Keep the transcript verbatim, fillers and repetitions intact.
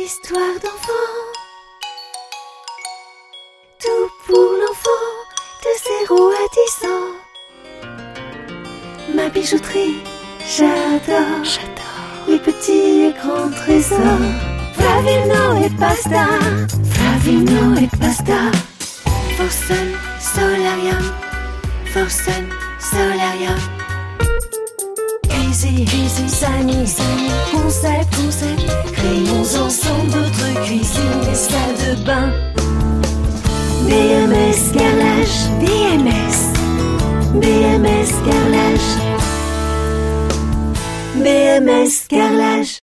histoires d'enfants. Tout pour l'enfant, de zéro à dix ans. Ma bijouterie, j'adore, j'adore les petits et grands trésors. Flavino et pasta, Flavino et pasta. Forsen Solarium, Forsen Solarium. Easy, easy, Sani, Sani. Concept, concept. Créons ensemble notre cuisine et salle de bain. B M S Carrelage, B M S, B M S Carrelage, B M S Carrelage.